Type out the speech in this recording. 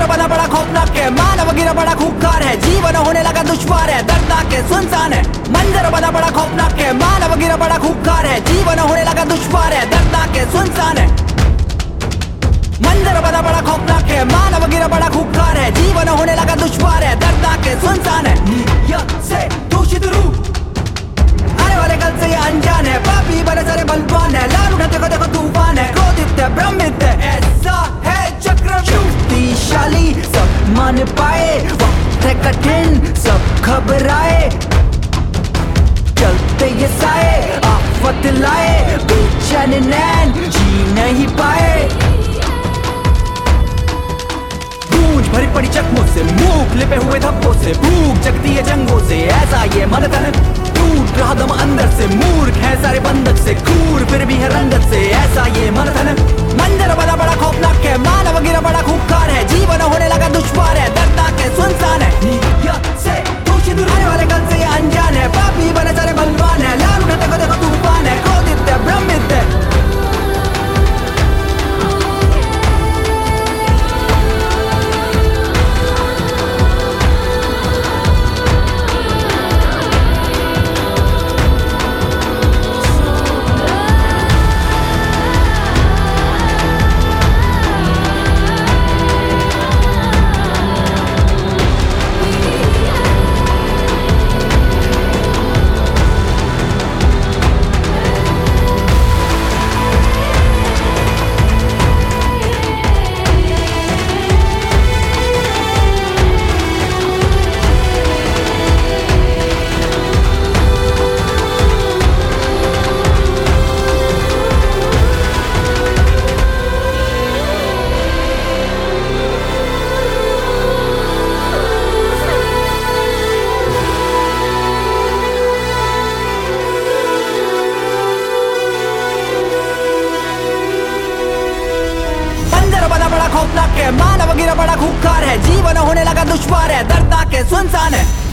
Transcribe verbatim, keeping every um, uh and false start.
मंजर बना बड़ा खौफनाक है, मानव गिरा बड़ा खूंखार है, जीवन होने लगा दुश्वार है, दर्दनाक है, सुनसान है। मंजर बना बड़ा खौफनाक है, मानव गिरा बड़ा खूंखार है, जीवन होने लगा दुश्वार है, दर्दनाक है, सुनसान है। मंजर बना बड़ा खौफनाक है, मानव गिरा बड़ा खूंखार है, जीवन होने लगा दुश्वार है, दर्दनाक है, सुनसान है। नियत से दूषित रूह आने वाले कल से ये अनजान है, पापी बड़े सारे बलवान है, लाल उठा देखो देखो तूफान है, क्रोधित है, भ्रमित है, ऐसा है चक्रव्यूह। शक्तिशाली सब मान पाए, वक्त है कठिन सब घबराए, चलते ये साए आफत लाए, बेचैन नैन जी नहीं पाए। गूंज भरी पड़ी चकमों से, मूक लिपे हुए धब्बों से, भूख जगती है जंगों से, ऐसा ये मन तन टूट रहा दम अंदर से, मूर्ख है सारे बंधक से, क्रूर फिर भी है रंगत से, ऐसा ये मन तन। मंजर बना बड़ा खौफनाक है, मानव गिरा बड़ा खूंखार है, जीवन होने लगा दुश्वार है, दर्दनाक है, सुनसान है। नियत से दूषित रूह आने वाले कल से ये अनजान है, पापी बने सारे बलवान है, लाल उठा देखो देखो तूफान है, क्रोधित है, भ्रमित है। खौफनाक है, मानव गिरा बड़ा खूंखार है, जीवन होने लगा दुश्वार है, दर्दनाक है, सुनसान है।